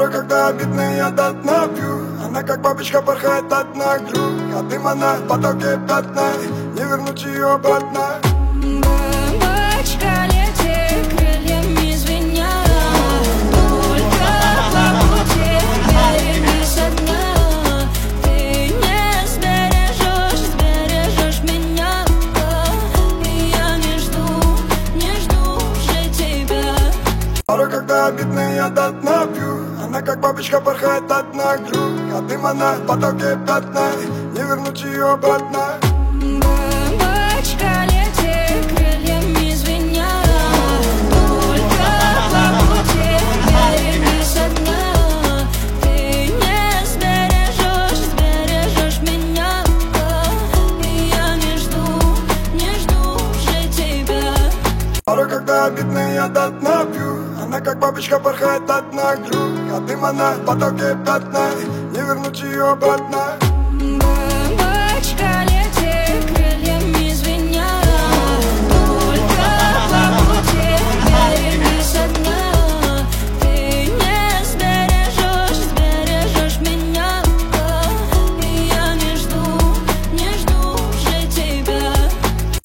Порой, когда обидно, я до дна пью. Она как бабочка порхает от нагрю. А дым она в потоке пятна, не вернуть ее обратно. Бабочка, лети, крыльями звеня. Только по пути береги со дна. Ты не сбережешь меня. И я не жду уже тебя. Порой, когда обидно, я до дна пью. Она как бабочка порхает от нагрю. А дым она в потоке пятна, не вернуть ее обратно. Бабочка, лети, крыльями звеня. Только по пути береги со дна. Ты не сбережешь меня. И я не жду уже тебя. Порой, когда обидно, я до дна пью. Она как бабочка порхает от нагрю. А дым она в потоке пятна, не вернуть ее обратно.